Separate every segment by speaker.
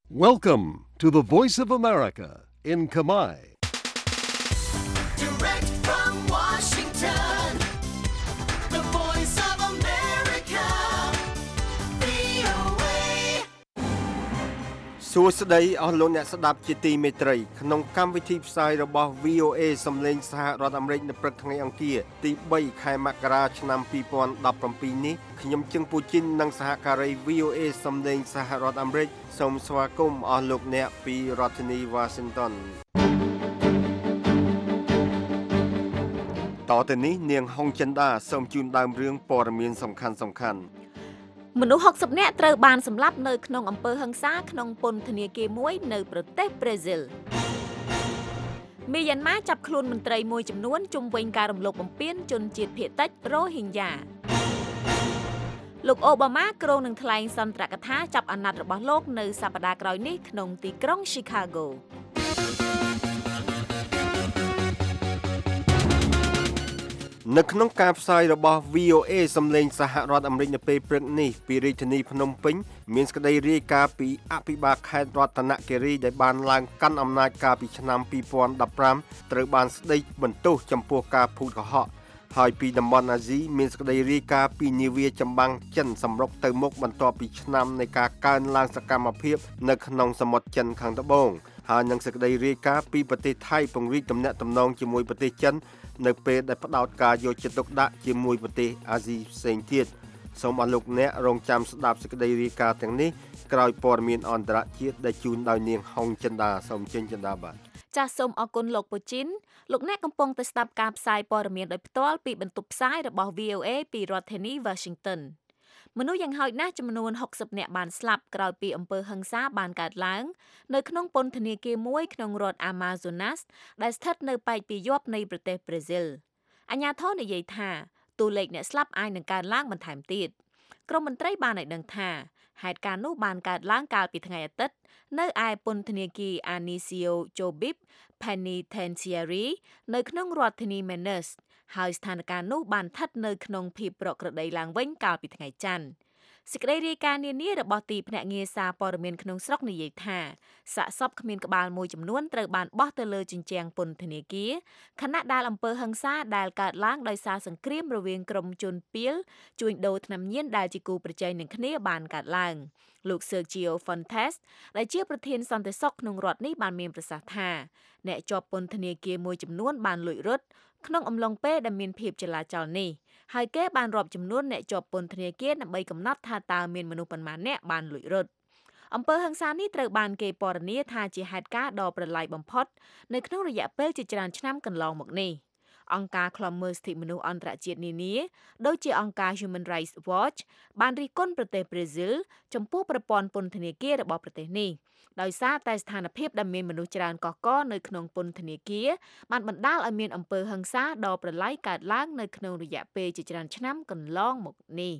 Speaker 1: Welcome to the Voice of America in Khmer.
Speaker 2: Direct from Washington, the Voice of America, VOA.
Speaker 3: សួស្តីអស់លោកអ្នកស្ដាប់ជាទីមេត្រីក្នុងកម្មវិធីផ្សាយរបស់ VOA សំឡេងសហរដ្ឋអាមេរិកនៅព្រឹកថ្ងៃអង្គារទី3ខែមករាឆ្នាំ2017នេះខ្ញុំជឹងពូជីននិងសហការី VOA សំឡេងសហរដ្ឋអាមេរិកសូមស្វាគមន៍អស់លោកអ្នកពីរដ្ឋធានី Washington តទៅនេះនាងហុងចិនដាសូមជូនដើមរឿងព័ត៌មានសំខាន់
Speaker 4: មនុស្ស60នាក់ត្រូវបានសម្លាប់នៅក្នុងអំពើហិង្សាក្នុងពន្ធនាគារមួយនៅប្រទេសប្រេស៊ីលមីយ៉ាន់ម៉ាចាប់ខ្លួនមន្ត្រីមួយចំនួនជុំវិញការរំលោភបំពានជនជាតិភាគតិចរ៉ូហីងយ៉ាលោកអូបាម៉ាគ្រោងនឹងថ្លែងសន្ទរកថាចាប់អាណត្តិរបស់លោកនៅសប្តាហ៍ក្រោយនេះក្នុងទីក្រុង Chicago
Speaker 3: នៅក្នុងការផ្សាយរបស់ VOA សំឡេងសហរដ្ឋអាមេរិកនៅពេលព្រឹកនេះពីរាជធានីភ្នំពេញមានសេចក្តីរាយការណ៍ពីអភិបាលខេត្តរតនគិរីដែលបានឡើងកាន់អំណាចកាលពីឆ្នាំ2015ត្រូវបានស្តីបន្ទោសចំពោះការភូតកុហកហើយពីតំបន់អាស៊ីមានសេចក្តីរាយការណ៍ពីនាវាចម្បាំងចិនសម្រុកទៅមុខបន្ទាប់ពីឆ្នាំនៃការកើនឡើងសកម្មភាពនៅក្នុងសមុទ្រចិនខាងត្បូងហើយនឹងសេចក្តីរាយការណ៍ពីប្រទេសថៃពង្រីកទំនាក់ទំនងជាមួយប្រទេសចិននៅពេលដែលផ្ដោតការយកចិត្តទុកដាក់ជាមួយប្រទេសអាស៊ីផ្សេងទៀតសូមអរលោកអ្នករងចាំស្ដាប់សេចក្តីរាយការណ៍ទាំងនេះក្រោយព័ត៌មានអន្តរជាតិដែលជូនដោយនាងហុងចិន្តាសូមចិញ្ចឹមបាទ
Speaker 4: ចាសសូមអរគុណលោកពូជីនលោកអ្នកកំពុងតែស្ដាប់ការផ្សាយព័ត៌មានដោយផ្ទាល់ពីបន្ទប់ផ្សាយរបស់ VOA ពីរដ្ឋធានី Washington មនុស្សយ៉ាងហោចណាស់ចំនួន60នាក់បានស្លាប់ក្រោយពីអំពើហិង្សាបានកើតឡើងនៅក្នុងពន្ធនាគារមួយក្នុងរដ្ឋ Amazonas ដែលស្ថិតនៅប៉ែកពីយប់នៃប្រទេសប្រេស៊ីលអាជ្ញាធរនិយាយថាតួលេខអ្នកស្លាប់អាចនឹងកើនឡើងបន្ថែមទៀតក្រុមមន្ត្រីបានឲ្យដឹងថាហេតុការណ៍នោះបានកើតឡើងកាលពីថ្ងៃអាទិត្យនៅឯពន្ធនាគារ Anicio Jobib Penitentiary នៅក្នុងរដ្ឋធានី Manaus ហើយស្ថានភាពនោះបានស្ថិតនៅក្នុងភាពប្រក្រតីឡើងវិញកាលពីថ្ងៃច័ន្ទសេចក្តីរាយការណ៍នានារបស់ទីភ្នាក់ងារសារព័ត៌មានក្នុងស្រុកនិយាយថាសាកសពគ្មានក្បាលមួយចំនួនត្រូវបានបោះទៅលើជញ្ជាំងពន្ធនាគារខណៈដែលអំពើហិង្សាដែលកើតឡើងដោយសារសង្គ្រាមរវាងក្រុមជនពាលជួញដូរថ្នាំញៀនដែលជាគូប្រជែងនឹងគ្នាបានកើតឡើងលោក Sergio Fontes ដែលជាប្រធានសន្តិសុខក្នុងរដ្ឋនេះបានមានប្រសាសន៍ថាអ្នកជាប់ពន្ធនាគារមួយចំនួនបានលួចរត់ក្នុងអំឡុងពេលដែលមានភាពចលាចលនេះហើយគេបានរាប់ចំនួនអ្នកជាប់ពន្ធនាគារដើម្បីកំណត់ថាតើមានមនុស្សប៉ុន្មានអ្នកបានលួចរត់អំពើហិង្សានេះត្រូវបានគេពណ៌នាថាជាហេតុការណ៍ដ៏ប្រឡាយបំផុតនៅក្នុងរយៈពេលជាច្រើនឆ្នាំកន្លងមកនេះអង្គការឃ្លាំមើលសិទ្ធិមនុស្សអន្តរជាតិនានាដូចជាអង្គការ Human Rights Watch បានរិះគន់ប្រទេសប្រេស៊ីលចំពោះប្រព័ន្ធពន្ធនាគាររបស់ប្រទេសនេះដោយសារតែស្ថានភាពដែលមានមនុស្សច្រើនកកកនៅក្នុងពន្ធនាគារបានបណ្ដាលឲ្យមានអំពើហិង្សាដ៏ប្រឡាយកើតឡើងនៅក្នុងរយៈពេលជាច្រើនឆ្នាំកន្លងមកនេះ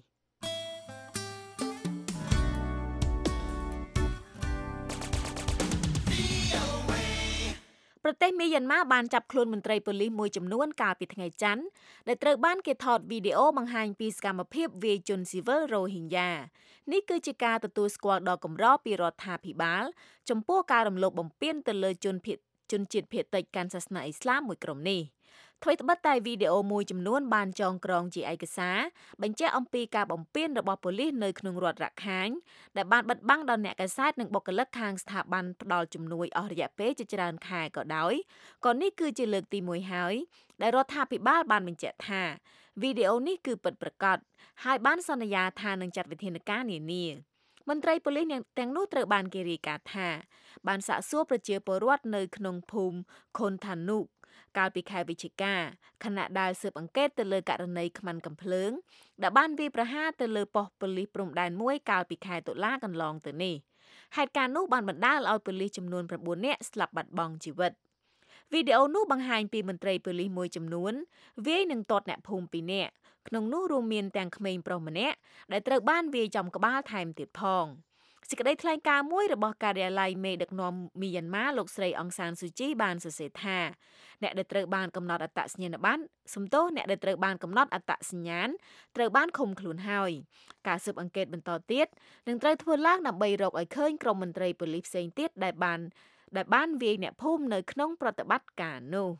Speaker 4: ប្រទេសមីយ៉ាន់ម៉ាបានចាប់ខ្លួនមន្ត្រីប៉ូលីសមួយចំនួនកាលពីថ្ងៃច័ន្ទដែលត្រូវបានគេថតវីដេអូបង្ហាញពីសកម្មភាពវាយជនស៊ីវិលរ៉ូហីងយ៉ានេះគឺជាការទទួលស្គាល់ដ៏កម្រពីរដ្ឋាភិបាលចំពោះការរំលោភបំពានទៅលើជនជាតិភាគតិចកាន់សាសនាអ៊ីស្លាមមួយក្រុមនេះថ្មីត្បិតតែវីដេអូមួយចំនួនបានចងក្រងជាឯកសារបញ្ជាក់អំពីការបំពានរបស់ប៉ូលីសនៅក្នុងរដ្ឋរ៉ាខាញដែលបានបិទបាំងដល់អ្នកកាសែតនិងបុគ្គលិកខាងស្ថាប័នផ្ដល់ជំនួយអស់រយៈពេលជាច្រើនខែក៏ដោយក៏នេះគឺជាលើកទី1ហើយដែលរដ្ឋាភិបាលបានបញ្ជាក់ថាវីដេអូនេះគឺពិតប្រាកដហើយបានសន្យាថានឹងចាត់វិធានការនានាមន្ត្រីប៉ូលីសទាំងនោះត្រូវបានគេរាយការណ៍ថាបានសាកសួរប្រជាពលរដ្ឋនៅក្នុងភូមិខុនថានុកាលពីខែវិច្ឆិកាខណៈដែលស៊ើបអង្កេតទៅលើករណីខ្មាន់កំភ្លើងដែលបានវាយប្រហារទៅលើប៉ុស្តិ៍ប៉ូលីសព្រំដែនមួយកាលពីខែតុលាកន្លងទៅនេះហេតុការណ៍នោះបានបណ្ដាលឲ្យប៉ូលីសចំនួន9នាក់ស្លាប់បាត់បង់ជីវិតវីដេអូនោះបង្ហាញពីមន្ត្រីប៉ូលីសមួយចំនួនវាយនឹងទាត់អ្នកភូមិ2នាក់ក្នុងនោះរួមមានទាំងក្មេងប្រុសម្នាក់ដែលត្រូវបានវាយចំក្បាលថែមទៀតផងសេចក្តីថ្លែងការណ៍មួយរបស់ការិយាល័យមេដឹកនាំមីយ៉ាន់ម៉ាលោកស្រីអង្សានស៊ូជីបានសរសេរថាអ្នកដែលត្រូវបានកំណត់អត្តសញ្ញាណប័ណ្ណអ្នកដែលត្រូវបានកំណត់អត្តសញ្ញាណត្រូវបានឃុំខ្លួនហើយការស៊ើបអង្កេតបន្តទៀតនឹងត្រូវធ្វើឡើងដើម្បីរកឲ្យឃើញក្រុមមន្ត្រីប៉ូលីសផ្សេងទៀតដែលបានវាយអ្នកភូមិនៅក្នុងប្រតិបត្តិការនោះ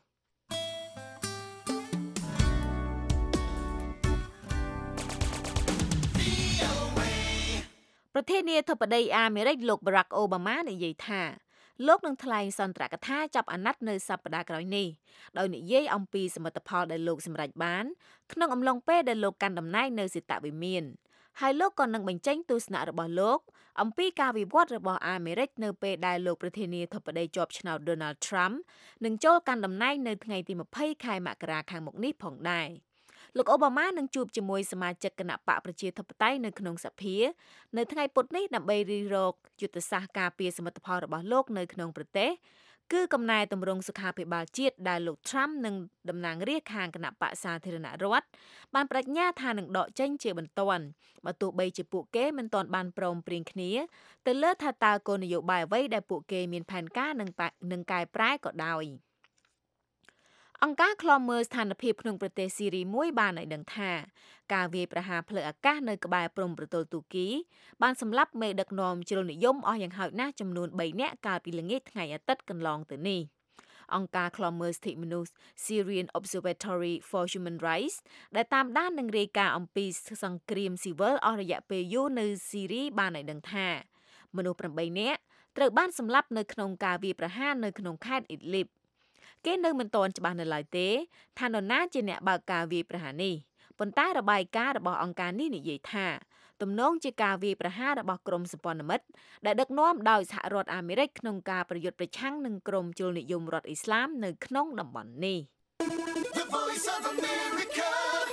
Speaker 4: ប្រធានាធិបតីអាមេរិកលោក Barack Obama និយាយថាលោកនឹងថ្លែងសន្ទរកថាចាប់អាណត្តិនៅសប្តាហ៍ក្រោយនេះដោយនិយាយអំពីសមិទ្ធផលដែលលោកសម្រេចបានក្នុងអំឡុងពេលដែលលោកកាន់តំណែងនៅសេតវិមានហើយលោកក៏នឹងបញ្ចេញទស្សនៈរបស់លោកអំពីការវិវត្តរបស់អាមេរិកនៅពេលដែលលោកប្រធានាធិបតីជាប់ឆ្នោត Donald Trump នឹងចូលកាន់តំណែងនៅថ្ងៃទី20ខែមករាខាងមុខនេះផងដែរលោកអូបាម៉ានឹងជួបជាមួយសមាជិកគណៈបកប្រជាធិបតេយ្យនៅក្នុងសភានៅថ្ងៃពុធនេះដើម្បីរិះរកយុទ្ធសាស្ត្រការពារសមិទ្ធផលរបស់លោកនៅក្នុងប្រទេសគឺកំណែទម្រង់សុខាភិបាលជាតិដែលលោក Trump នឹងតំណាងរាស្ត្រខាងគណៈបកសាធារណរដ្ឋបានបញ្ញាថានឹងដកចេញជាបន្ទាន់បើទោះបីជាពួកគេមិនទាន់បានព្រមព្រៀងគ្នាទៅលើថាតើគោលនយោបាយអ្វីដែលពួកគេមានផែនការនឹងកែប្រែក៏ដោយអង្គការឃ្លាំមើលស្ថានភាពក្នុងប្រទេសស៊ីរីមួយបានឲ្យដឹងថាការវាយប្រហារផ្លូវអាកាសនៅក្បែរព្រំប្រទល់ទូគីបានសម្លាប់មេដឹកនាំជ្រុលនិយមអស់យ៉ាងហោចណាស់ចំនួន3នាក់កាលពីល្ងាចថ្ងៃអាទិត្យកន្លងទៅនេះអង្គការឃ្លាំមើលសិទ្ធិមនុស្ស Syrian Observatory for Human Rights ដែលតាមដាននិងរាយការណ៍អំពីសង្គ្រាមស៊ីវិលអស់រយៈពេលយូរនៅស៊ីរីបានឲ្យដឹងថាមនុស្ស8នាក់ត្រូវបានសម្លាប់នៅក្នុងការវាយប្រហារនៅក្នុងខេត្តអ៊ីដលីបគេនៅមិនទាន់ច្បាស់នៅឡើយទេថានរណាជាអ្នកបើកការវាយប្រហារនេះប៉ុន្តែរបាយការណ៍របស់អង្គការនេះនិយាយថាទំនងជាការវាយប្រហាររបស់ក្រុមសម្ព័ន្ធមិត្តដែលដឹកនាំដោយសហរដ្ឋអាមេរិកក្នុងការប្រយុទ្ធប្រឆាំងនឹងក្រុមជ្រុលនិយមរដ្ឋអ៊ីស្លាមនៅក្នុងតំបន់នេះ
Speaker 2: The Voice of America,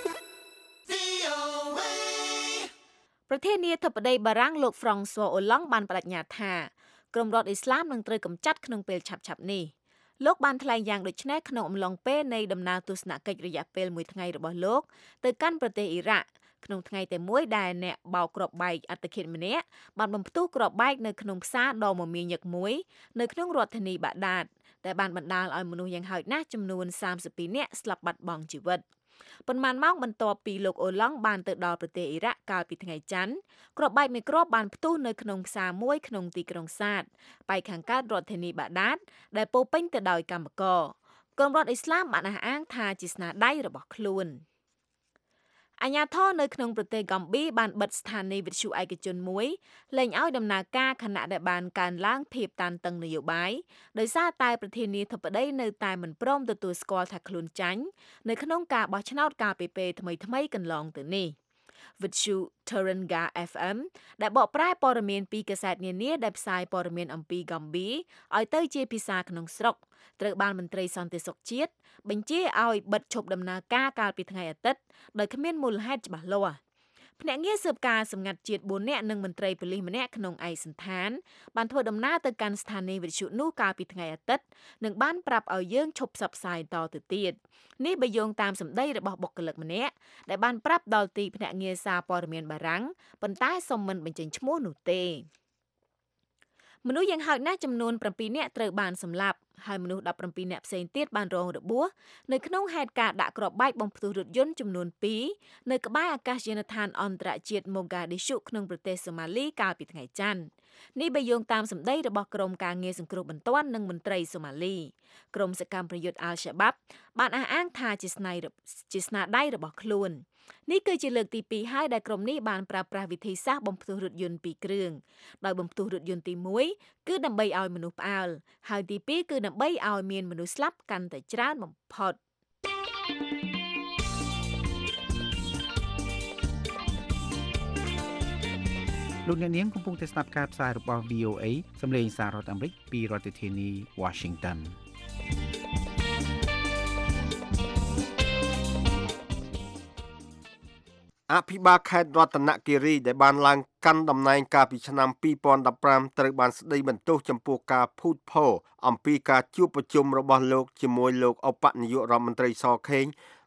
Speaker 2: VOA.
Speaker 4: ប្រធានាធិបតីបារាំងលោក François Hollande បានបដិញ្ញាថាក្រុមរដ្ឋអ៊ីស្លាមនឹងត្រូវកម្ចាត់ក្នុងពេលឆាប់ៗនេះលោកបានថ្លែងយ៉ាងដូចនេះក្នុងអំឡុងពេលនៃដំណើរទស្សនកិច្ចរយៈពេល1ថ្ងៃរបស់លោកទៅកាន់ប្រទេសអ៊ីរ៉ាក់ក្នុងថ្ងៃតែមួយដែលអ្នកបោកគ្រាប់បែកអត្តឃាតម្នាក់បានបំផ្ទុះគ្រាប់បែកនៅក្នុងផ្សារដ៏មមាញឹកមួយនៅក្នុងរដ្ឋធានីបាក់ដាតដែលបានបណ្ដាលឲ្យមនុស្សយ៉ាងហោចណាស់ចំនួន32នាក់ស្លាប់បាត់បង់ជីវិតប៉ុន្មានម៉ោងបន្ទាប់ពីលោកអូឡង់បានទៅដល់ប្រទេសអ៊ីរ៉ាក់កាលពីថ្ងៃច័ន្ទគ្រាប់បែកមួយគ្រាប់បានផ្ទុះនៅក្នុងផ្សារមួយក្នុងទីក្រុងសាតប៉ែកខាងកើតរដ្ឋធានីបាក់ដាតដែលពោពេញទៅដោយកម្មករក្រុមរដ្ឋអ៊ីស្លាមបានអះអាងថាជាស្នាដៃរបស់ខ្លួនអាជ្ញាធរនៅក្នុងប្រទេសហ្គាំប៊ីបានបិទស្ថានីយ៍វិទ្យុឯកជនមួយលែងឲ្យដំណើរការខណៈដែលបានកើនឡើងភាពតានតឹងនយោបាយដោយសារតែប្រធានាធិបតីនៅតែមិនព្រមទទួលស្គាល់ថាខ្លួនចាញ់នៅក្នុងការបោះឆ្នោតកាលពីពេលថ្មីៗកន្លងទៅនេះវិទ្យុ Teranga FM ដែលបកប្រែព័ត៌មានពីកាសែតនានាដែលផ្សាយព័ត៌មានអំពីហ្គាំប៊ីឲ្យទៅជាភាសាក្នុងស្រុកត្រូវបានមន្ត្រីសន្តិសុខជាតិបញ្ជាឲ្យបិទឈប់ដំណើរការកាលពីថ្ងៃអាទិត្យដោយគ្មានមូលហេតុច្បាស់លាស់ភ្នាក់ងារស៊ើបការសម្ងាត់ជាតិ4នាក់និងមន្ត្រីប៉ូលីសម្នាក់ក្នុងឯកសណ្ឋានបានធ្វើដំណើរទៅកាន់ស្ថានីយ៍វិទ្យុនោះកាលពីថ្ងៃអាទិត្យនិងបានប្រាប់ឲ្យយើងឈប់ផ្សព្វផ្សាយតទៅទៀតនេះបើយោងតាមសម្ដីរបស់បុគ្គលិកម្នាក់ដែលបានប្រាប់ដល់ទីភ្នាក់ងារសារព័ត៌មានបារាំងប៉ុន្តែសូមមិនបញ្ចេញឈ្មោះនោះទេមនុស្សយ៉ាងហោចណាស់ចំនួន7នាក់ត្រូវបានសម្លាប់ហើយមនុស្ស17នាក់ផ្សេងទៀតបានរងរបួសនៅក្នុងហេតុការណ៍ដាក់គ្រាប់បែកបំផ្ទុះរថយន្តចំនួន2នៅក្បែរអាកាសយានដ្ឋានអន្តរជាតិ Mogadishu ក្នុងប្រទេសសូម៉ាលីកាលពីថ្ងៃច័ន្ទនេះបើយោងតាមសម្ដីរបស់ក្រុមការងារសង្គ្រោះបន្ទាន់និងមន្ត្រីសូម៉ាលីក្រុមសកម្មប្រយុទ្ធ Al-Shabaab បានអះអាងថាជាស្នាដៃរបស់ខ្លួននេះគឺជាលើកទី2ហើយដែលក្រុមនេះបានប្រើប្រាស់វិធីសាស្ត្របំផ្ទុះរថយន្ត2គ្រឿងដោយបំផ្ទុះរថយន្តទី1គឺដើម្បីឲ្យមនុស្សផ្អើលហើយទី2គឺដើម្បីឲ្យមានមនុស្សស្លាប់កាន់តែច្រើនបំផុត
Speaker 5: លោកអ្នកនាងកំពុងតែស្ដាប់ការផ្សាយរបស់ VOA សំឡេងសាររដ្ឋអាមេរិកពីរដ្ឋធានី Washington
Speaker 3: អភិបាលខេត្តរតនគិរីដែលបានឡើងកាន់តំណែងកាលពីឆ្នាំ2015ត្រូវបានស្ដីបន្ទោសចំពោះការភូតភរអំពីការជួបប្រជុំរបស់លោកជាមួយលោកឧបនាយករដ្ឋមន្ត្រីសខេង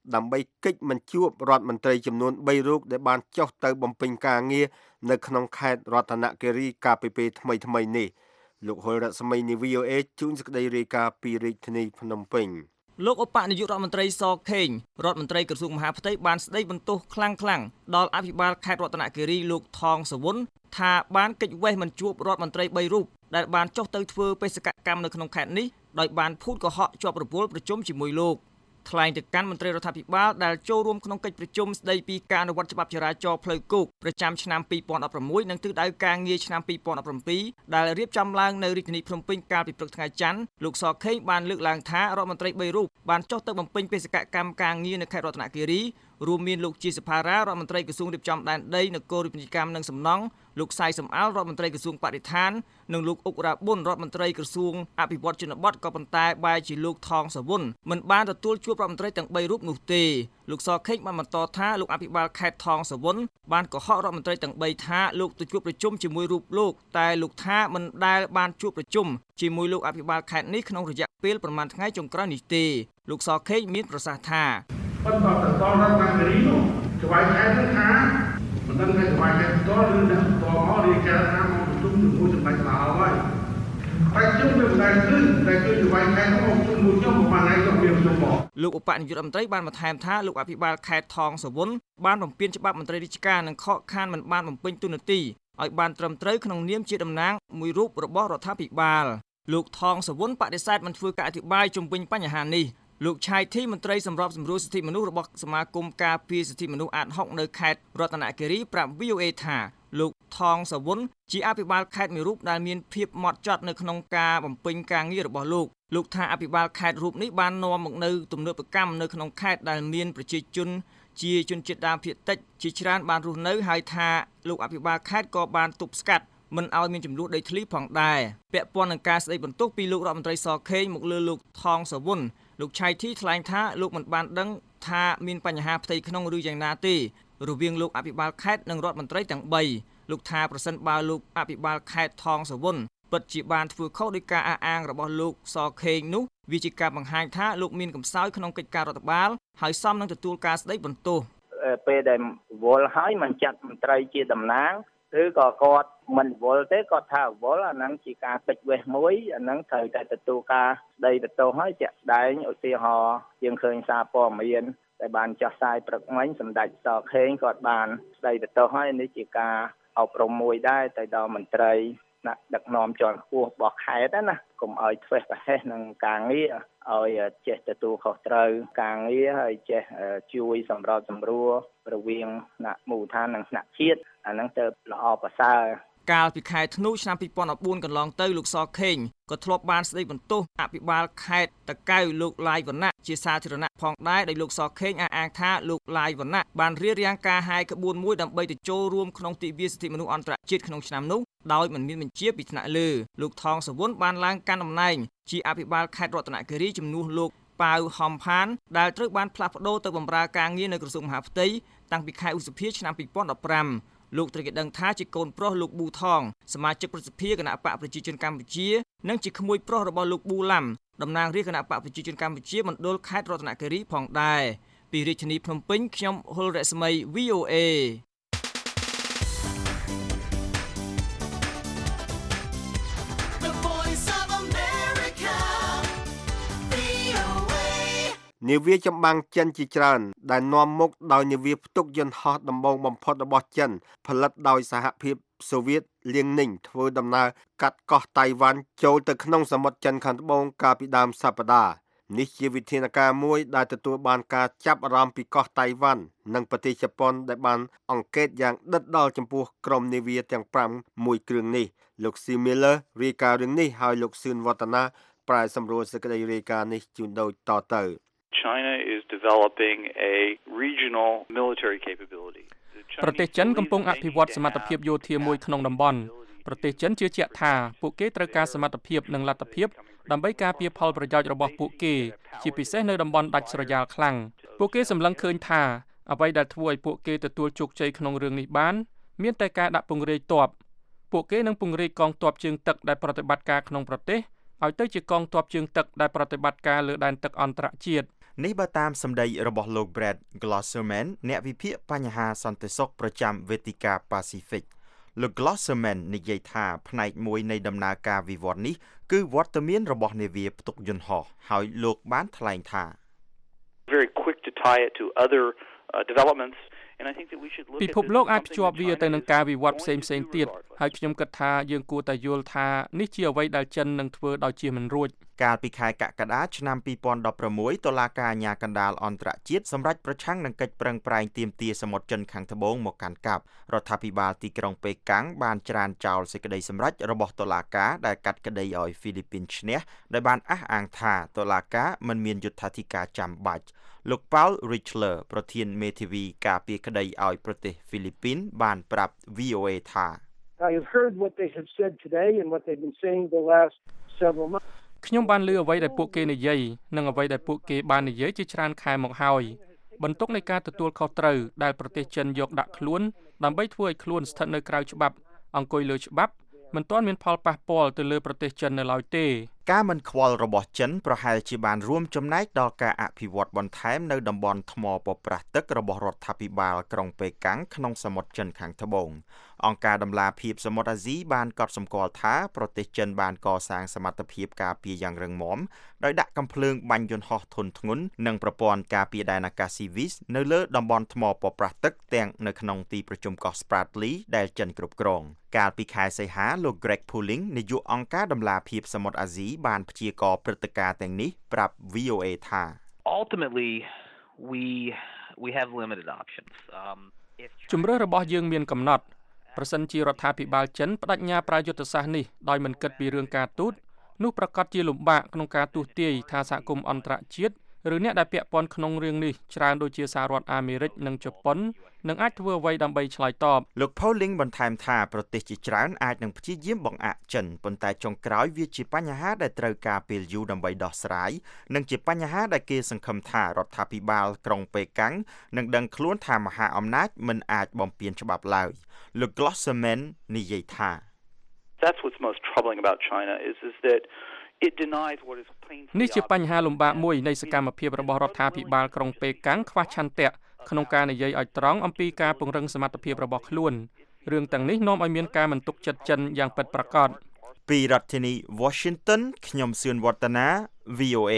Speaker 3: ដើម្បីកិច្ចមិនជួបរដ្ឋមន្ត្រីចំនួន3រូបដែលបានចុះទៅបំពេញការងារនៅក្នុងខេត្តរតនគិរីកាលពីពេលថ្មីៗនេះលោកហុលរស្មីនី VOA ជួនសេចក្តីរាយការណ៍ពីរាជធានីភ្នំពេញ
Speaker 6: លោកឧបនាយករដ្ឋមន្ត្រីសខេងរដ្ឋមន្ត្រីក្រសួងមហាផ្ទៃបានស្ដីបន្ទោសខ្លាំងៗដល់អភិបាលខេត្តរតនគិរីលោកថងសវុនថាបានកិច្ចវេះមិនជួបរដ្ឋមន្ត្រី3រូបដែលបានចុះទៅធ្វើបេសកកម្មនៅក្នុងខេត្តនេះដោយបានភូតកុហកជាប់រពលប្រជុំជាមួយលោកថ្លែងទៅកាន់មន្ត្រីរដ្ឋាភិបាលដែលចូលរួមក្នុងកិច្ចប្រជុំស្ដីពីការអនុវត្តច្បាប់ចរាចរណ៍ផ្លូវគោកប្រចាំឆ្នាំ2016និងទិសដៅការងារឆ្នាំ2017ដែលរៀបចំឡើងនៅរាជធានីភ្នំពេញកាលពីព្រឹកថ្ងៃច័ន្ទលោកសខេងបានលើកឡើងថារដ្ឋមន្ត្រី3រូបបានចុះទៅបំពេញបេសកកម្មការងារនៅខេត្តរតនគិរីរួមមានលោកជាសភារារដ្ឋមន្ត្រីក្រសួងរៀបចំដែនដីនគររូបនីយកម្មនិងសំណង់លោកសៃសំអាលរដ្ឋមន្ត្រីក្រសួងបរិស្ថាននិងលោកអុករាប៊ុនរដ្ឋមន្ត្រីក្រសួងអភិវឌ្ឍជនបទក៏ប៉ុន្តែបែរជាលោកថងសវុនមិនបានទទួលជួបរដ្ឋមន្ត្រីទាំង3រូបនោះទេលោកសខេងបានបន្តថាលោកអភិបាលខេត្តថងសវុនបានកុហករដ្ឋមន្ត្រីទាំង3ថាលោកទៅជួបប្រជុំជាមួយរូបលោកតែលោកថាមិនដែលបានជួបប្រជុំជាមួយលោកអភិបាលខេត្តនេះក្នុងរយៈពេលប្រមាណថ្ងៃចុងក្រោយនេះទេលោកសខេងមានប្រសាសន៍ថា
Speaker 7: បន្តទៅដល់រដ្ឋាភិបាលនោះច្បាយខេត្តនឹងថាមិនដឹងថាច្បាយខេត្តតឬអ្នកតមករាយការណ៍ថាមកប្រជុំជាមួយសម្ដេចមហាហើយតែខ្ញុំមិនដែលឃើញតែគឺច្បាយខេត្តមកប្រជុំមួយខ្ញុំប្រហែលថ្ងៃក៏មានប្រជុំមក
Speaker 6: លោកឧបនាយករដ្ឋមន្ត្រីបានបន្ថែមថាលោកអភិបាលខេត្តថងសវុនបានបំពានច្បាប់មន្ត្រីរាជការនិងខកខានមិនបានបំពេញតួនាទីឲ្យបានត្រឹមត្រូវក្នុងនាមជាតំណាងមួយរូបរបស់រដ្ឋាភិបាលលោកថងសវុនបដិសេធមិនធ្វើការអធិប្បាយជុំវិញបញ្ហានេះលោកឆៃធីមន្ត្រីសម្របសម្រួលសិទ្ធិមនុស្សរបស់សមាគមការពារសិទ្ធិមនុស្សអាត6នៅខេត្តរតនគិរីប្រាប់ VOA ថាលោកថងសវុនជាអភិបាលខេត្តមួយរូបដែលមានភាពហ្មត់ចត់នៅក្នុងការបំពេញការងាររបស់លោកថាអភិបាលខេត្តរូបនេះបាននាំមកនៅទំនើបកម្មនៅក្នុងខេត្តដែលមានប្រជាជនជាជនជាតិដើមភាគតិចជាច្រើនបានរស់នៅហើយថាលោកអភិបាលខេត្តក៏បានទប់ស្កាត់មិនឲ្យមានចំនួនដីធ្លីផងដែរពាក់ព័ន្ធនឹងការស្ដីបន្ទោសពីលោករដ្ឋមន្ត្រីសខេងមកលើលោកថងសវុនលោកឆៃធីថ្លែងថាលោកមិនបានដឹងថាមានបញ្ហាផ្ទៃក្នុងឬយ៉ាងណាទេរវាងលោកអភិបាលខេត្តនិងរដ្ឋមន្ត្រីទាំង3លោកថាប្រសិនបើលោកអភិបាលខេត្តថងសវុនពិតជាបានធ្វើខុសដោយការអះអាងរបស់លោកសខេងនោះវាជាការបង្ហាញថាលោកមានកំសោយក្នុងកិច្ចការរដ្ឋបាលហើយសមនឹងទទួលការស្ដីបន្ទោស
Speaker 8: ពេលដែលវល់ហើយមិនចាត់មន្ត្រីជាតំណាងឬក៏គាត់មិនវល់ទេគាត់ថាវល់អាហ្នឹងជាការពេចវេះមួយអាហ្នឹងត្រូវតែទទួលការស្ដីបន្ទោសហើយជាក់ស្ដែងឧទាហរណ៍យើងឃើញសារព័ត៌មានដែលបានចោះផ្សាយព្រឹកមិញសម្ដេចសខេងគាត់បានស្ដីបន្ទោសហើយនេះជាការអប់រំមួយដែរទៅដល់មន្ត្រីដឹកនាំជាន់ខ្ពស់របស់ខេត្តណាកុំឲ្យធ្វេសប្រហែសនឹងការងារឲ្យចេះទទួលខុសត្រូវការងារហើយចេះជួយសម្របសម្រួលរវាងថ្នាក់មូលដ្ឋាននិងថ្នាក់ជាតិអាហ្នឹងទៅល្អប្រសើរ
Speaker 6: កាលពីខែធ្នូឆ្នាំ2014កន្លងទៅលោកសខេងក៏ធ្លាប់បានស្ដីបន្ទោសអភិបាលខេត្តតាកែវលោកឡាយវណ្ណៈជាសាធារណៈផងដែរដោយលោកសខេងអះអាងថាលោកឡាយវណ្ណៈបានរៀបរៀងការហាយក្បួនមួយដើម្បីទៅចូលរួមក្នុងទិវាសិទ្ធិមនុស្សអន្តរជាតិក្នុងឆ្នាំនោះដោយមិនមានបញ្ជាពីថ្នាក់លើលោកថងសវុនបានឡើងកាន់តំណែងជាអភិបាលខេត្តរតនគិរីជំនួសលោកប៉ាវហំផានដែលត្រូវបានផ្លាស់ប្ដូរទៅបម្រើការងារនៅក្រសួងមហាផ្ទៃតាំងពីខែឧសភាឆ្នាំ2015លោកត្រូវគេដឹងថាជាកូនប្រុសលោកប៊ូថងសមាជិកប្រសិទ្ធិគណៈបកប្រជាជនកម្ពុជានិងជាក្មួយប្រុសរបស់លោកប៊ូឡាំតំណាងរាជគណៈបកប្រជាជនកម្ពុជាមណ្ឌលខេត្តរតនគិរីផងដែរពីរាជធានីភ្នំពេញខ្ញុំហុលរស្មី VOA
Speaker 3: នាវាចម្បាំងចិនជាច្រើនដែលនាំមុខដោយនាវាផ្ទុកយន្តហោះដំបូងបំផុតរបស់ចិនផលិតដោយសហភាពសូវៀតលៀងninhធ្វើដំណើរកាត់កោះតៃវ៉ាន់ចូលទៅក្នុងសមុទ្រចិនខាងត្បូងកាលពីដើមសប្តាហ៍នេះជាវិធានការមួយដែលទទួលបានការចាប់អារម្មណ៍ពីកោះតៃវ៉ាន់និងប្រទេសជប៉ុនដែលបានអង្កេតយ៉ាងដិតដល់ចំពោះក្រុមនាវាទាំង5មួយគ្រឿងនេះលោក C Miller រាយការណ៍រឿងនេះហើយលោកសឿនវឌ្ឍនាប្រែសម្រួលសេចក្តីរាយការណ៍នេះជូនដូចតទៅ
Speaker 9: China is developing a regional military capability.
Speaker 10: ប្រទេសចិនកំពុងអភិវឌ្ឍសមត្ថភាពយោធាមួយក្នុងតំបន់ប្រទេសចិនជឿជាក់ថាពួកគេត្រូវការសមត្ថភាពនិងលទ្ធភាពដើម្បីការពារផលប្រយោជន៍របស់ពួកគេជាពិសេសនៅតំបន់ដាច់ស្រយាលខ្លាំងពួកគេសម្លឹងឃើញថាអ្វីដែលធ្វើឲ្យពួកគេទទួលជោគជ័យក្នុងរឿងនេះបានមានតែការដាក់ពង្រាយទ័ពពួកគេនឹងពង្រាយកងទ័ពជើងទឹកដែលប្រតិបត្តិការក្នុងប្រទេសឲ្យទៅជាកងទ័ពជើងទឹកដែលប្រតិបត្តិការលើដែនទឹកអន្តរជាតិ
Speaker 11: នេះបើតាមសម្ដីរបស់លោក Brad Glosserman អ្នកវិភាគបញ្ហាសន្តិសុខប្រចាំវេទិកា Pacific លោក Glosserman និយាយថាផ្នែកមួយនៃដំណើរការវិវត្តនេះគឺវត្តមានរបស់នាវាផ្ទុកយន្តហោះហើយលោកបានថ្លែងថា
Speaker 9: very quick to tie it to other developments and I think that we should look
Speaker 10: ពិភពលោកអាចភ្ជាប់វាទៅនឹងការវិវត្តផ្សេងៗទៀតហើយខ្ញុំគិតថាយើងគួរតែយល់ថានេះជាអ្វីដែលចិននឹងធ្វើដោយជៀសមិនរួច
Speaker 11: កាលពីខែកក្កដាឆ្នាំ2016តុលាការអាជ្ញាកណ្ដាលអន្តរជាតិសម្រេចប្រឆាំងនឹងកិច្ចប្រឹងប្រែងទាមទារសមុទ្រចិនខាងត្បូងមកកាន់កាប់រដ្ឋាភិបាលទីក្រុងប៉េកាំងបានច្រានចោលសេចក្តីសម្រេចរបស់តុលាការដែលកាត់ក្តីឲ្យហ្វីលីពីនឈ្នះដោយបានអះអាងថាតុលាការមិនមានយុត្ថាធិការចាំបាច់លោក Paul Richler ប្រធានមេធាវីការពារក្តីឲ្យប្រទេសហ្វីលីពីនបានប្រាប់ VOA ថា
Speaker 12: I have heard what they have said today and what they've been saying the last several months
Speaker 10: ខ្ញុំបានឮអ្វីដែលពួកគេនិយាយនិងអ្វីដែលពួកគេបាននិយាយជាច្រើនខែមកហើយបន្ទុកនៃការទទួលខុសត្រូវដែលប្រទេសចិនយកដាក់ខ្លួនដើម្បីធ្វើឲ្យខ្លួនស្ថិតនៅក្រៅច្បាប់អង្គុយលើច្បាប់មិនទាន់មានផលប៉ះពាល់ទៅលើប្រទេសចិននៅឡើយទេ
Speaker 11: ការមិនខ្វល់របស់ចិនប្រហែលជាបានរួមចំណែកដល់ការអភិវឌ្ឍបន្ថែមនៅតំបន់ថ្មប៉ប្រះទឹករបស់រដ្ឋាភិបាលក្រុងប៉េកាំងក្នុងសមុទ្រចិនខាងត្បូងអង្គការដំឡាភិបសមុទ្រអាស៊ីបានកត់សម្គាល់ថាប្រទេសចិនបានកសាងសមត្ថភាពការពារយ៉ាងរឹងមាំដោយដាក់កាំភ្លើងបាញ់យន្តហោះធុនធ្ងន់និងប្រព័ន្ធការពារដែនអាកាសស៊ីវីសនៅលើតំបន់ថ្មប៉ប្រះទឹកទាំងនៅក្នុងទីប្រជុំកោះ Spratly ដែលចិនគ្រប់គ្រងកាលពីខែសីហាលោក Greg Pulling នាយកអង្គការដំឡាភិបសមុទ្រអាស៊ីបានព្យាករណ៍ព្រឹត្តិការណ៍ទាំងនេះប្រាប់ VOA ថា
Speaker 13: Ultimately we have limited options
Speaker 10: ជំរឿរបស់យើងមានកំណត់ប្រសិនជារដ្ឋាភិបាលចិនបដិញ្ញាប្រើយុទ្ធសាស្ត្រនេះដោយមិនគិតពីរឿងការទូតនោះប្រកាសជាលំបាកក្នុងការទូទាយថាសហគមន៍អន្តរជាតិឬអ្នកដែលពាក់ព័ន្ធក្នុងរឿងនេះច្រើនដូចជាសហរដ្ឋអាមេរិកនិងជប៉ុននឹងអាចធ្វើអ្វីដើម្បីឆ្លើយតប
Speaker 11: លោក Pauling បន្ថែមថាប្រទេសជាច្រើនអាចនឹងព្យាយាមបង្អាក់ចិនប៉ុន្តែចុងក្រោយវាជាបញ្ហាដែលត្រូវការពេលយូរដើម្បីដោះស្រាយនិងជាបញ្ហាដែលគេសង្ឃឹមថារដ្ឋាភិបាលក្រុងប៉េកាំងនឹងដឹងខ្លួនថាមហាអំណាចមិនអាចបំពានច្បាប់ឡើយលោក Glosserman និយាយថា
Speaker 9: That's what's most troubling about China is that it denies what is plainly
Speaker 10: នេះជាបញ្ហាលំបាកមួយនៃសកម្មភាពរបស់រដ្ឋាភិបាលក្រុងប៉េកាំងខ្វះឆន្ទៈក្នុងការនិយាយឲ្យត្រង់អំពីការពង្រឹងសមត្ថភាពរបស់ខ្លួនរឿងទាំងនេះនាំឲ្យមានការមិនទុកចិត្តចិនយ៉ាងពិតប្រាកដ
Speaker 11: ពីរដ្ឋធានី Washington ខ្ញុំសឿនវឌ្ឍនា VOA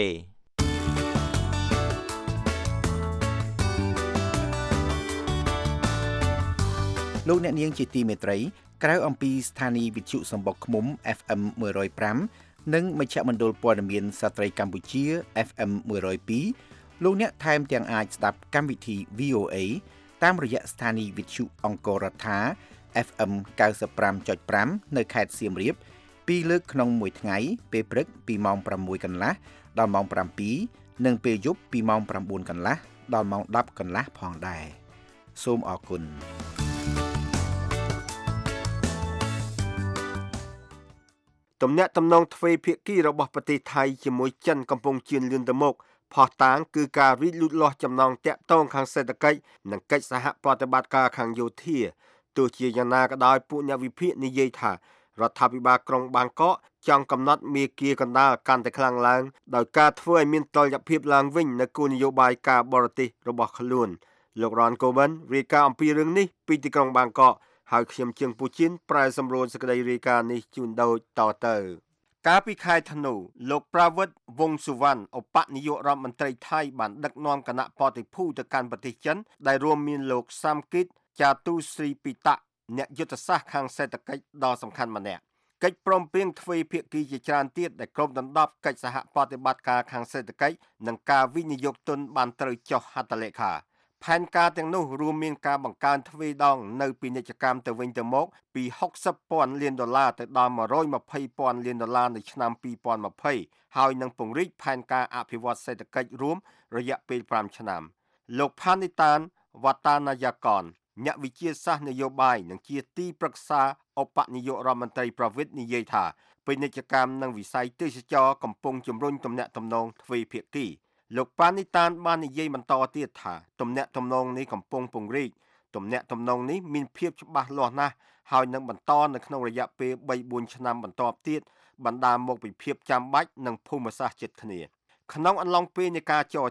Speaker 5: លោកអ្នកនាងជាទីមេត្រីក្រៅអំពីស្ថានីយ៍វិទ្យុសម្បុកឃ្មុំ FM 105និងមជ្ឈមណ្ឌលព័ត៌មានស្ត្រីកម្ពុជា FM 102លោកអ្នកថែមទាំងអាចស្ដាប់កម្មវិធី VOA តាមរយៈស្ថានីយ៍វិទ្យុអង្គររដ្ឋា FM 95.5 នៅខេត្តសៀមរាប2លើកក្នុងមួយថ្ងៃពេលព្រឹកពីម៉ោង 6 កន្លះដល់ម៉ោង 7 និងពេលយប់ពីម៉ោង 9 កន្លះដល់ម៉ោង 10 កន្លះផងដែរសូមអរគុណ
Speaker 3: ទំនាក់ទំនងទ្វេភាគីរបស់ប្រទេសថៃជាមួយចិនកំពុងជឿនលឿនទៅមុខផុសតាងគឺការរីកលូតលាស់ចំណងតាក់ទងខាងសេដ្ឋកិច្ចនិងកិច្ចសហប្រតិបត្តិការខាងយោធាទោះជាយ៉ាងណាក៏ដោយពួកអ្នកវិភាគនិយាយថារដ្ឋាភិបាលក្រុងបាងកកចង់កំណត់មាគ៌ាកណ្ដាលកាន់តែខ្លាំងឡើងដោយការធ្វើឲ្យមានតុល្យភាពឡើងវិញនៅគោលនយោបាយការបរទេសរបស់ខ្លួនលោករ៉ាន់កូវិនរាយការណ៍អំពីរឿងនេះពីទីក្រុងបាងកកហើយខ្ញុំជើងពូជីនប្រែសម្រួលសេចក្តីរាយការណ៍នេះជូនដូចតទៅកាលពីខែធ្នូលោកប្រាវិតវង្សសុវណ្ណឧបនាយករដ្ឋមន្ត្រីថៃបានដឹកនាំគណៈបតិភូទៅកាន់ប្រទេសចិនដែលរួមមានលោកសាមគិតចាទូស្រីពីតៈអ្នកយុទ្ធសាស្ត្រខាងសេដ្ឋកិច្ចដ៏សំខាន់ម្នាក់កិច្ចព្រមព្រៀងទ្វេភាគីជាច្រើនទៀតដែលគ្របដណ្ដប់កិច្ចសហប្រតិបត្តិការខាងសេដ្ឋកិច្ចនិងការវិនិយោគទុនបានត្រូវចុះហត្ថលេខាផែនការទាំងនោះរួមមានការបង្កើនទ្វេដងនៅពាណិជ្ជកម្មទៅវិញទៅមកពី$60,000 លានទៅដល់$120,000 លាននៅឆ្នាំ2020ហើយនឹងពង្រីកផែនការអភិវឌ្ឍសេដ្ឋកិច្ចរួមរយៈពេល5ឆ្នាំលោកផានីតានវ៉ាតាណាយ៉ាកនអ្នកវិទ្យាសាស្ត្រនយោបាយនិងជាទីប្រឹក្សាឧបនាយករដ្ឋមន្ត្រីប្រវិតនិយាយថាពាណិជ្ជកម្មនិងវិស័យទេសចរកំពុងជំរុញទំនាក់ទំនងទ្វេភាគីលោកប៉ានីតានបាននិយាយបន្តទៀតថាទំនាក់ទំនងនេះកំពុងពង្រីកទំនាក់ទំនងនេះមានភាពច្បាស់លាស់ណាស់ហើយនឹងបន្តនៅក្នុងរយៈពេល 3-4 ឆ្នាំបន្ទាប់ទៀតបណ្ដាលមកពីភាពចាំបាច់និងភូមិសាស្ត្រជិតគ្នាក្នុងអំឡុងពេលនៃការចរចា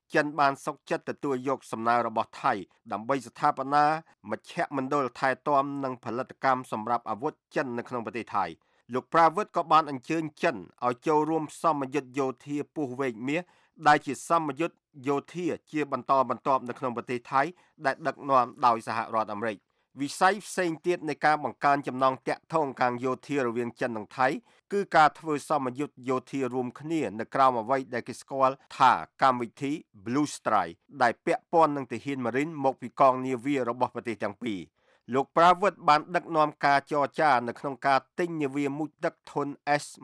Speaker 3: ចិនបានសុកចិត្តទទួលយកសំណើរបស់ថៃដើម្បីស្ថាបនាមជ្ឈមណ្ឌលថែទាំនិងផលិតកម្មសម្រាប់អាវុធចិននៅក្នុងប្រទេសថៃលោកប្រាវិតក៏បានអញ្ជើញចិនឲ្យចូលរួមសមយុទ្ធយោធាពុះវែកមាសដែលជាសមយុទ្ធយោធាជាបន្តបន្ទាប់នៅក្នុងប្រទេសថៃដែលដឹកនាំដោយសហរដ្ឋអាមេរិកវិស័យផ្សេងទៀតនៃការបង្កើនចំណងទាក់ទងខាងយោធារវាងចិននិងថៃគឺការធ្វើសមយុទ្ធយោធារួមគ្នានៅក្រោមអ្វីដែលគេស្គាល់ថាកម្មវិធី Blue Strike ដែលពាក់ព័ន្ធនឹងទាហានម៉ារីនមកពីកងនាវារបស់ប្រទេសទាំងពីរលោកប្រាវិតបានដឹកនាំការចរចានៅក្នុងការទិញនាវាមុជទឹកធុន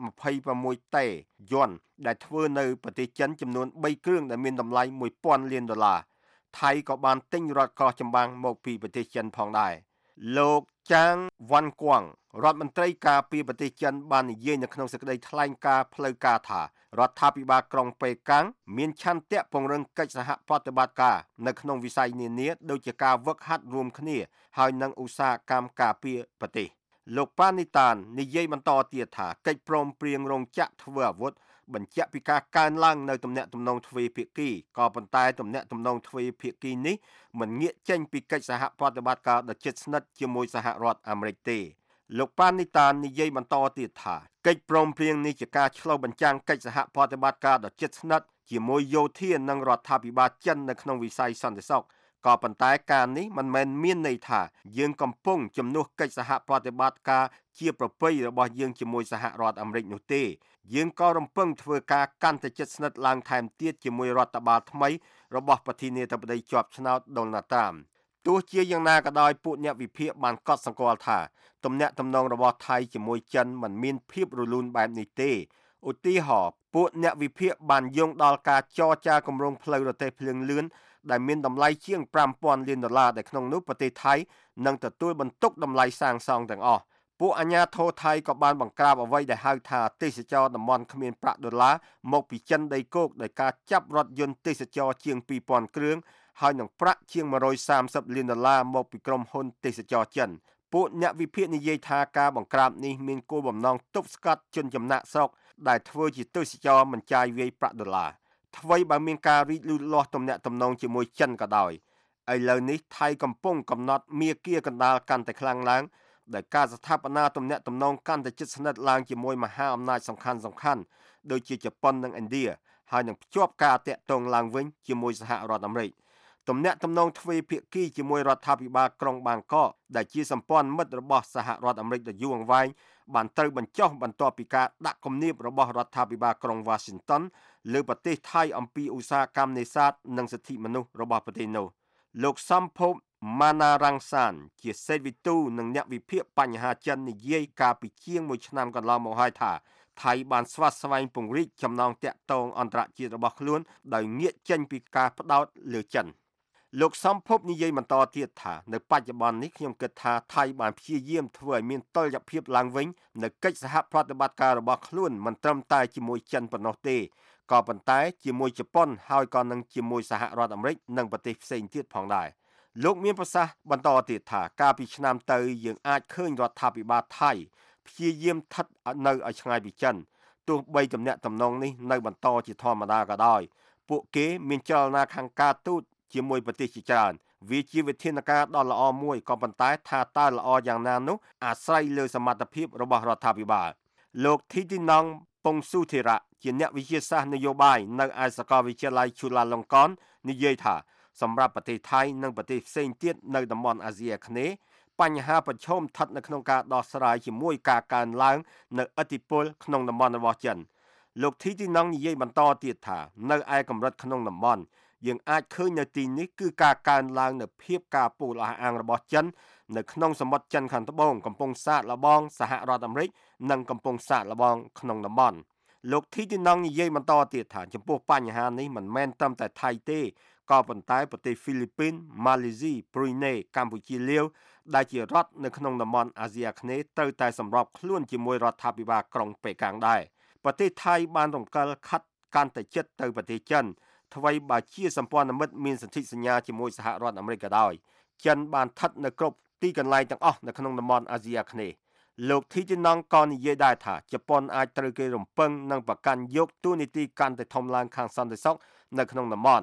Speaker 3: S26 តេយន់ដែលធ្វើនៅប្រទេសចិនចំនួន3គ្រឿងដែលមានតម្លៃ$1000 លានថៃក៏បានទិញរថកោះចម្បាំងមកពីប្រទេសចិនផងដែរលោកចាងវ៉ាន់គួងរដ្ឋមន្ត្រីការពារប្រទេសចិនបាននិយាយនៅក្នុងសេចក្តីថ្លែងការណ៍ផ្លូវការថារដ្ឋាភិបាលក្រុងប៉េកាំងមានឆន្ទៈពង្រឹងកិច្ចសហប្រតិបត្តិការនៅក្នុងវិស័យនានាដូចជាការវឹកហាត់រួមគ្នាហើយនឹងឧស្សាហកម្មការពារប្រទេសលោកប៉ានីតាននិយាយបន្តទៀតថាកិច្ចព្រមព្រៀងរោងចក្រធ្វើអាវុធបញ្ជាក់ពីការកើនឡើងនៅទំនាក់ទំនងទ្វេភាគីក៏ប៉ុន្តែទំនាក់ទំនងទ្វេភាគីនេះមិនងាកចេញពីកិច្ចសហប្រតិបត្តិការដ៏ជិតស្និទ្ធជាមួយសហរដ្ឋអាមេរិកទេលោកប៉ានីតាននិយាយបន្តទៀតថាកិច្ចព្រមព្រៀងនេះជាការឆ្លុះបញ្ចាំងកិច្ចសហប្រតិបត្តិការដ៏ជិតស្និទ្ធជាមួយយោធានិងរដ្ឋាភិបាលចិននៅក្នុងវិស័យសន្តិសុខក៏ប៉ុន្តែការនេះមិនមែនមានន័យថាយើងកំពុងជំនួសកិច្ចសហប្រតិបត្តិការជាប្រពៃរបស់យើងជាមួយសហរដ្ឋអាមេរិកនោះទេយើងក៏រំពឹងធ្វើការកាន់តែជិតស្និទ្ធឡើងថែមទៀតជាមួយរដ្ឋបាលថ្មីរបស់ប្រធានាធិបតីជាប់ឆ្នោតដូណាល់ត្រាំទោះជាយ៉ាងណាក៏ដោយពួកអ្នកវិភាគបានកត់សម្គាល់ថាទំនាក់ទំនងរបស់ថៃជាមួយចិនមិនមានភាពរលូនបែបនេះទេឧទាហរណ៍ពួកអ្នកវិភាគបានយោងដល់ការចរចាគម្រោងផ្លូវរទេះភ្លើងលឿនដែលមានតម្លៃជាង$5000 លានដែលក្នុងនោះប្រទេសថៃនឹងទទួលបន្ទុកតម្លៃសាងសង់ទាំងអស់ពួកអាជ្ញាធរថៃក៏បានបង្ក្រាបអ្វីដែលហៅថាទេសចរតំបន់គ្មានប្រាក់ដុល្លារមកពីចិនដីគោកដោយការចាប់រថយន្តទេសចរជាង2000គ្រឿងហើយនឹងប្រាក់ជាង$130 លានមកពីក្រុមហ៊ុនទេសចរចិនពួកអ្នកវិភាគនិយាយថាការបង្ក្រាបនេះមានគោលបំណងទប់ស្កាត់ជនចំណាក់ស្រុកដែលធ្វើជាទេសចរមិនចាយវាយប្រាក់ដុល្លារថ្មីបើមានការរីកលូតលាស់ទំនាក់ទំនងជាមួយចិនក៏ដោយឥឡូវនេះថៃកំពុងកំណត់មាគ៌ាកណ្ដាលកាន់តែខ្លាំងឡើងដោយការស្ថាបនាទំនាក់ទំនងកាន់តែជិតស្និទ្ធឡើងជាមួយមហាអំណាចសំខាន់ដូចជាជប៉ុននិងឥណ្ឌាហើយនឹងភ្ជាប់ការតាក់ទងឡើងវិញជាមួយសហរដ្ឋអាមេរិកទំនាក់ទំនងទ្វេភាគីជាមួយរដ្ឋាភិបាលក្រុងបាងកកដែលជាសម្ព័ន្ធមិត្តរបស់សហរដ្ឋអាមេរិកដ៏យូរអង្វែងបានត្រូវបញ្ចុះបន្ទាប់ពីការដាក់គំនាបរបស់រដ្ឋាភិបាលក្រុង Washington លើប្រទេសថៃអំពីឧស្សាហកម្មនេសាទនិងសិទ្ធិមនុស្សរបស់ប្រទេសនោះលោកសំភពម៉ាណារ៉ាំងសានជាសេតវិទូនិងអ្នកវិភាគបញ្ហាចិននិយាយកាលពីជាង1ឆ្នាំកន្លងមកហើយថាថៃបានស្វាស្វែងពង្រីកចំណងទាក់ទងអន្តរជាតិរបស់ខ្លួនដោយងាកចេញពីការផ្ដោតលើចិនលោកសំភពនិយាយបន្តទៀតថានៅបច្ចុប្បន្ននេះខ្ញុំគិតថាថៃបានព្យាយាមធ្វើឲ្យមានតុល្យភាពឡើងវិញនៅកិច្ចសហប្រតិបត្តិការរបស់ខ្លួនមិនត្រឹមតែជាមួយចិនប៉ុណ្ណោះទេក៏ប៉ុន្តែជាមួយជប៉ុនហើយក៏នឹងជាមួយសហរដ្ឋអាមេរិកនិងប្រទេសផ្សេងទៀតផងដែរលោកមានប្រសាសន៍បន្តទៀតថាកាលពីឆ្នាំទៅយើងអាចឃើញរដ្ឋាភិបាលថៃព្យាយាមស្ថិតនៅឲ្យឆ្ងាយពីចិនទោះបីទំនាក់ទំនងនេះនៅបន្តជាធម្មតាក៏ដោយពួកគេមានចលនាខាងការទូតជាមួយប្រទេសជាច្រើនវាជាវិធានការដ៏ល្អមួយក៏ប៉ុន្តែថាតើល្អយ៉ាងណានោះអាស្រ័យលើសមត្ថភាពរបស់រដ្ឋាភិបាលលោកធីទីណងពងស៊ូធីរៈជាអ្នកវិទ្យាសាស្ត្រនយោបាយនៅឯសាកលវិទ្យាល័យជូឡាឡុងកននិយាយថាសម្រាប់ប្រទេសថៃនិងប្រទេសផ្សេងទៀតនៅតំបន់អាស៊ីអាគ្នេយ៍បញ្ហាប្រឈមស្ថិតនៅក្នុងការដោះស្រាយជាមួយការកើនឡើងនៅឥទ្ធិពលក្នុងតំបន់របស់ចិនលោកធីទីណងនិយាយបន្តទៀតថានៅឯកម្រិតក្នុងតំបន់យើងអាចឃើញនៅទីនេះគឺការកើនឡើងនៃភាពការពោលអះអាងរបស់ចិននៅក្នុងសមុទ្រចិនខាងត្បូងកំពុងសាកល្បងសហរដ្ឋអាមេរិកនិងកំពុងសាកល្បងក្នុងតំបន់លោកធីទីណងនិយាយបន្តទៀតថាចំពោះបញ្ហានេះមិនមែនត្រឹមតែថៃទេក៏ប៉ុន្តែប្រទេសហ្វីលីពីនម៉ាឡេស៊ីប្រ៊ុយណេកម្ពុជាលាវដែលជារដ្ឋនៅក្នុងតំបន់អាស៊ីអាគ្នេយ៍ត្រូវតែសម្របខ្លួនជាមួយរដ្ឋាភិបាលក្រុងប៉េកាំងដែរប្រទេសថៃបានរំកិលខាត់កាន់តែជិតទៅប្រទេសចិនថ្មីបើជាសម្ព័ន្ធមិត្តមានសន្ធិសញ្ញាជាមួយសហរដ្ឋអាមេរិកក៏ដោយចិនបានស្ថិតនៅគ្រប់ទីកន្លែងទាំងអស់នៅក្នុងតំបន់អាស៊ីអាគ្នេយ៍លោកធីទីណងក៏និយាយដែរថាជប៉ុនអាចត្រូវគេរំពឹងនិងប្រកាន់យកទូនីតិកាន់តែធំឡើងខាងសន្តិសុខនៅក្នុងតំបន់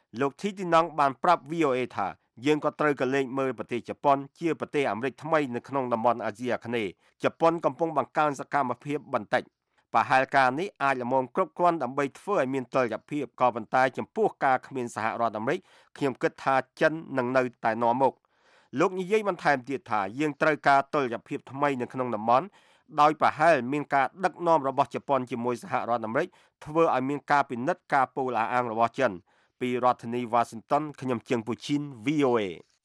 Speaker 3: លោកធីទីណងបានប្រាប់ VOA ថាយើងក៏ត្រូវកលែងមើលប្រទេសជប៉ុនជាប្រទេសអាមេរិកថ្មីនៅក្នុងតំបន់អាស៊ីអាគ្នេយ៍ជប៉ុនកំពុងបង្កើនសកម្មភាពបន្តិចប្រហែលការនេះអាចល្មមគ្រប់គ្រាន់ដើម្បីធ្វើឲ្យមានតុល្យភាពក៏ប៉ុន្តែចំពោះការគ្មានសហរដ្ឋអាមេរិកខ្ញុំគិតថាចិននឹងនៅតែនាំមុខលោកនិយាយបន្ថែមទៀតថាយើងត្រូវការតុល្យភាពថ្មីនៅក្នុងតំបន់ដោយប្រហែលមានការដឹកនាំរបស់ជប៉ុនជាមួយសហរដ្ឋអាមេរិកធ្វើឲ្យមានការពិនិត្យការពោលអាងរបស់ចិនពីរដ្ឋធានី Washington ខ្ញុំជើងពូឈីន VOA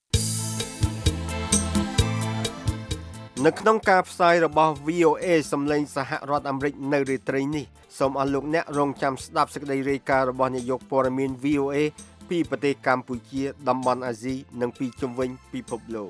Speaker 3: នៅក្នុងការផ្សាយរបស់ VOA សំឡេងសហរដ្ឋអាមេរិកនៅរាត្រីនេះសូមអស់លោកអ្នករងចាំស្ដាប់សេចក្តីរាយការណ៍របស់នាយកព័ត៌មាន VOA ពីប្រទេសកម្ពុជាតំបន់អាស៊ីនិងពីជុំវិញពិភពលោក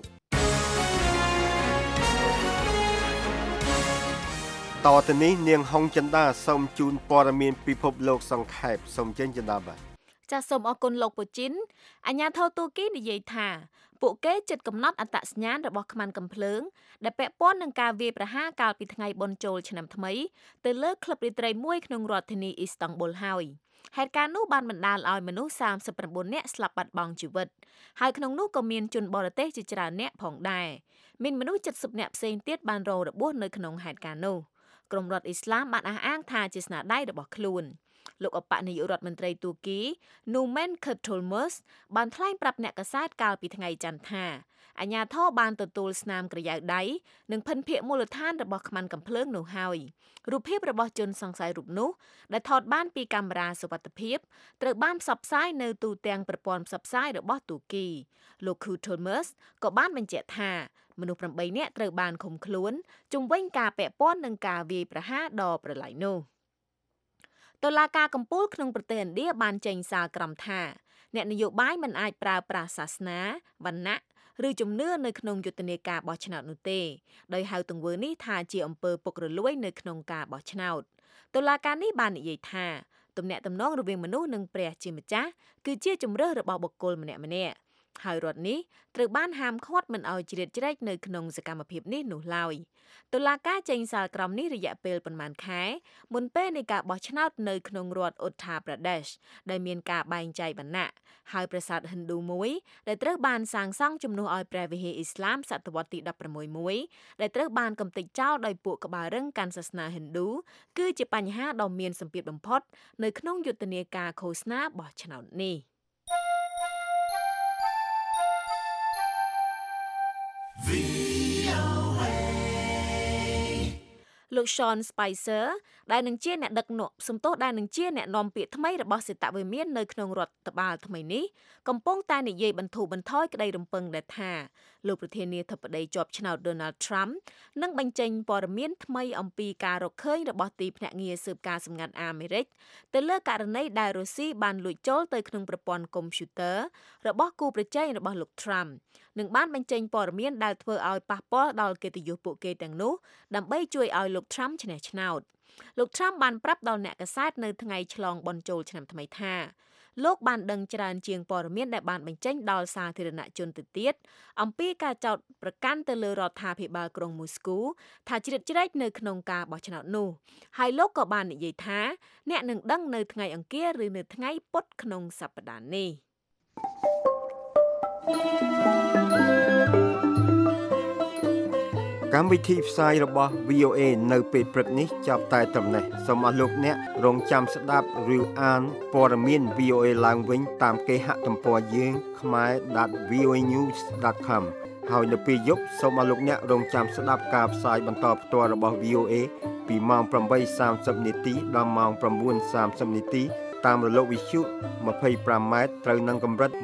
Speaker 3: តទៅនេះនាងហុងចិន្តាសូមជូនព័ត៌មានពិភពលោកសង្ខេបសូមចេញចិន្តាបាទ
Speaker 4: ចាសសូមអរគុណលោកពូជីនអាញាធរទូគីនិយាយថាពួកគេជិតកំណត់អត្តសញ្ញាណរបស់ខ្មាំងកំភ្លើងដែលពាក់ព័ន្ធនឹងការវាយប្រហារកាលពីថ្ងៃបុណ្យចូលឆ្នាំថ្មីទៅលើក្លឹបរាត្រីមួយក្នុងរដ្ឋធានីអ៊ីស្តង់ប៊ុលហើយហេតុការណ៍នោះបានបណ្ដាលឲ្យមនុស្ស39នាក់ស្លាប់បាត់បង់ជីវិតហើយក្នុងនោះក៏មានជនបរទេសជាច្រើនអ្នកផងដែរមានមនុស្ស70នាក់ផ្សេងទៀតបានរងរបួសនៅក្នុងហេតុការណ៍នោះក្រុមរដ្ឋអ៊ីស្លាមបានអះអាងថាជាស្នាដៃរបស់ខ្លួនលោកអបនាយករដ្ឋមន្ត្រីទូគី Numan Kutulmus បានថ្លែងប្រាប់អ្នកកាសែតកាលពីថ្ងៃច័ន្ទថាអាជ្ញាធរបានទទួលស្នាមក្រយៅដៃនិងភិនភាគមូលដ្ឋានរបស់ខ្មាំងកំភ្លើងនោះហើយរូបភាពរបស់ជនសង្ស័យរូបនោះដែលថតបានពីកាមេរ៉ាសុវត្ថិភាពត្រូវបានផ្សព្វផ្សាយនៅទូទាំងប្រព័ន្ធផ្សព្វផ្សាយរបស់ទូគីលោក Kutulmus ក៏បានបញ្ជាក់ថាមនុស្ស8នាក់ត្រូវបានឃុំខ្លួនជុំវិញការពាក់ព័ន្ធនឹងការវាយប្រហារដ៏ប្រឡាយនោះតុលាការកំពូលក្នុងប្រទេសឥណ្ឌាបានចេញសារក្រមថាអ្នកនយោបាយមិនអាចប្រើប្រាស់សាសនាវណ្ណៈឬជំនឿនៅក្នុងយុទ្ធនាការបោះឆ្នោតនោះទេដោយហៅទង្វើនេះថាជាអំពើពុករលួយនៅក្នុងការបោះឆ្នោតតុលាការនេះបាននិយាយថាទំនាក់ទំនងរវាងមនុស្សនិងព្រះជាម្ចាស់គឺជាជំរើសរបស់បុគ្គលម្នាក់ៗហើយរដ្ឋនេះត្រូវបានហាមឃាត់មិនឲ្យជ្រៀតជ្រែកនៅក្នុងសកម្មភាពនេះនោះឡើយតុលាការចេញសារក្រមនេះរយៈពេលប្រមាណខែមុនពេលនៃការបោះឆ្នោតនៅក្នុងរដ្ឋ Uttar Pradesh ដែលមានការបែងចែកវណ្ណៈហើយប្រាសាទហិណ្ឌូមួយដែលត្រូវបានសាងសង់ជំនួសឲ្យព្រះវិហារអ៊ីស្លាមសតវត្សទី16មួយដែលត្រូវបានកំទេចចោលដោយពួកក្បាលរឹងកាន់សាសនាហិណ្ឌូគឺជាបញ្ហាដ៏មានសម្ពាធបំផុតនៅក្នុងយុទ្ធនាការឃោសនាបោះឆ្នោតនេះលោក Sean Spicer ដែលនឹងជាអ្នកដឹកនាំសំទោសដែលនឹងជាអ្នកនាំពាក្យថ្មីរបស់សេតវិមាននៅក្នុងរដ្ឋបាលថ្មីនេះកំពុងតែនិយាយបន្ធូរបន្ថយក្តីរំពឹងដែលថាលោកប្រធានាធិបតីជាប់ឆ្នោត Donald Trump នឹងបញ្ចេញព័ត៌មានថ្មីអំពីការរកឃើញរបស់ទីភ្នាក់ងារស៊ើបការសម្ងាត់អាមេរិកទៅលើករណីដែលរុស្ស៊ីបានលួចចូលទៅក្នុងប្រព័ន្ធកុំព្យូទ័ររបស់គូប្រជែងរបស់លោក Trump នឹងបានបញ្ចេញព័ត៌មានដែលធ្វើឲ្យប៉ះពាល់ដល់កិត្តិយសពួកគេទាំងនោះដើម្បីជួយឲ្យលោក Trump ឈ្នះឆ្នោតលោក Trump បានប្រាប់ដល់អ្នកកាសែតនៅថ្ងៃឆ្លងបុណ្យចូលឆ្នាំថ្មីថាលោកបានដឹងច្រើនជាងព័ត៌មានដែលបានបញ្ចេញដល់សាធារណជនទៅទៀតអំពីការចោទប្រកាន់ទៅលើរដ្ឋាភិបាលក្រុងមូស្គូថាជ្រៀតជ្រែកនៅក្នុងការបោះឆ្នោតនោះហើយលោកក៏បាននិយាយថាអ្នកនឹងដឹងនៅថ្ងៃអង្គារឬនៅថ្ងៃពុធក្នុងសប្តាហ៍នេះ
Speaker 3: កម្មវិធីផ្សាយរបស់ VOA នៅពេលព្រឹកនេះចាប់តែត្រឹមនេះសូមអស់លោកអ្នករងចាំស្ដាប់ឬអានព័ត៌មាន VOA ឡើងវិញតាមគេហទំព័រយើង khmer.voanews.com ហើយនៅពេលយប់សូមអស់លោកអ្នករងចាំស្ដាប់ការផ្សាយបន្តផ្ទាល់របស់ VOA ពីម៉ោង 8:30 នាទីដល់ម៉ោង 9:30 នាទីតាមរលកវិទ្យុ 25m ត្រូវនឹងកម្រិត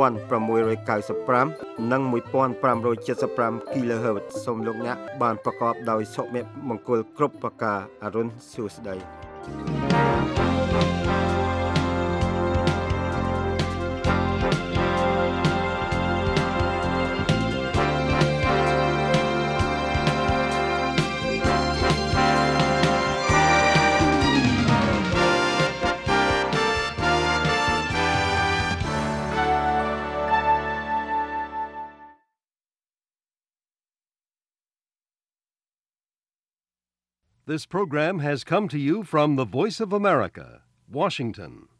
Speaker 3: 1695 និង 1575 kHz សូមលោកអ្នកបានប្រកបដោយសុភមង្គលគ្រប់ប្រការអរុនសួស្តី
Speaker 1: This program has come to you from the Voice of America, Washington.